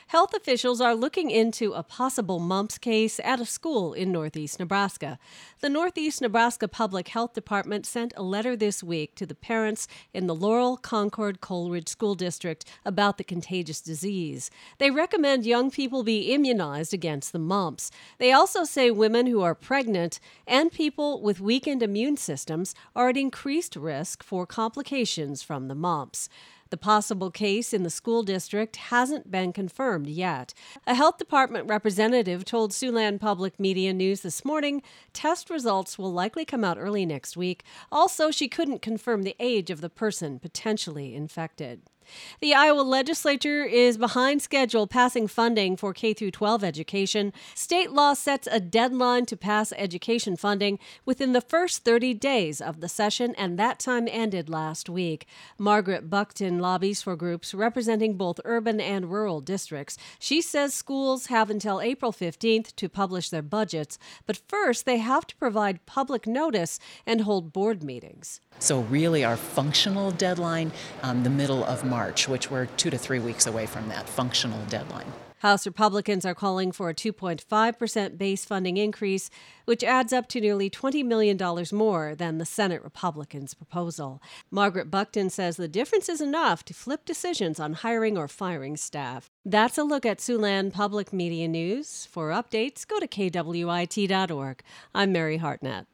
Health officials are looking into a possible mumps case at a school in northeast Nebraska. The Northeast Nebraska Public Health Department sent a letter this week to the parents in the Laurel Concord Coleridge School District about the contagious disease. They recommend young people be immunized against the mumps. They also say women who are pregnant and people with weakened immune systems are at increased risk for complications from the mumps. The possible case in the school district hasn't been confirmed yet. A health department representative told Siouxland Public Media News this morning test results will likely come out early next week. Also, she couldn't confirm the age of the person potentially infected. The Iowa legislature is behind schedule passing funding for K-12 education. State law sets a deadline to pass education funding within the first 30 days of the session, and that time ended last week. Margaret Buckton lobbies for groups representing both urban and rural districts. She says schools have until April 15th to publish their budgets, but first they have to provide public notice and hold board meetings. So really our functional deadline, the middle of March, which we're 2 to 3 weeks away from that functional deadline. House Republicans are calling for a 2.5% base funding increase, which adds up to nearly $20 million more than the Senate Republicans' proposal. Margaret Buckton says the difference is enough to flip decisions on hiring or firing staff. That's a look at Siouxland Public Media News. For updates, go to kwit.org. I'm Mary Hartnett.